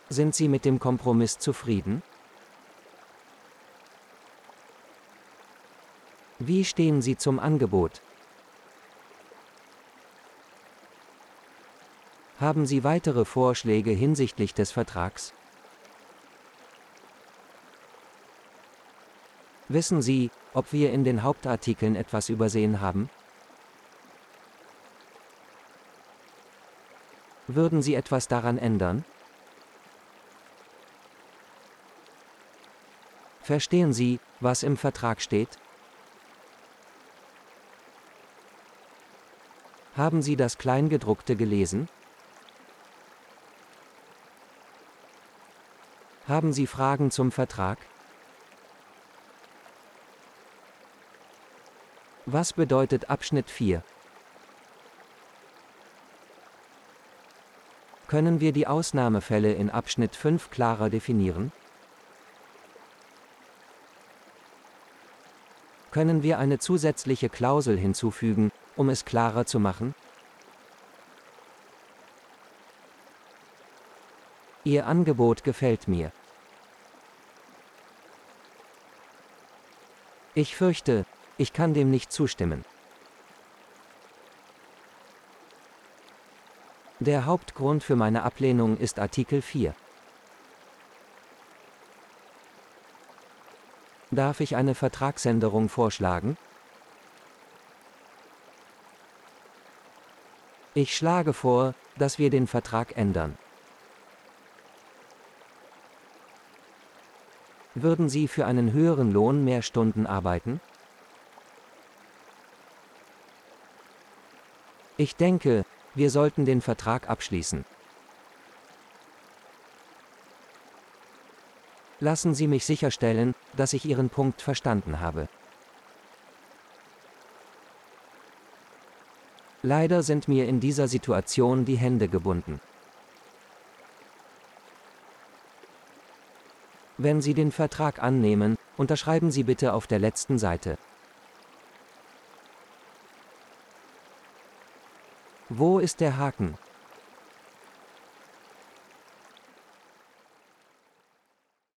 Sind Sie mit dem Kompromiss zufrieden? Wie stehen Sie zum Angebot? Haben Sie weitere Vorschläge hinsichtlich des Vertrags? Wissen Sie, ob wir in den Hauptartikeln etwas übersehen haben? Würden Sie etwas daran ändern? Verstehen Sie, was im Vertrag steht? Haben Sie das Kleingedruckte gelesen? Haben Sie Fragen zum Vertrag? Was bedeutet Abschnitt 4? Können wir die Ausnahmefälle in Abschnitt 5 klarer definieren? Können wir eine zusätzliche Klausel hinzufügen, um es klarer zu machen? Ihr Angebot gefällt mir. Ich fürchte, ich kann dem nicht zustimmen. Der Hauptgrund für meine Ablehnung ist Artikel 4. Darf ich eine Vertragsänderung vorschlagen? Ich schlage vor, dass wir den Vertrag ändern. Würden Sie für einen höheren Lohn mehr Stunden arbeiten? Ich denke, wir sollten den Vertrag abschließen. Lassen Sie mich sicherstellen, dass ich Ihren Punkt verstanden habe. Leider sind mir in dieser Situation die Hände gebunden. Wenn Sie den Vertrag annehmen, unterschreiben Sie bitte auf der letzten Seite. Wo ist der Haken?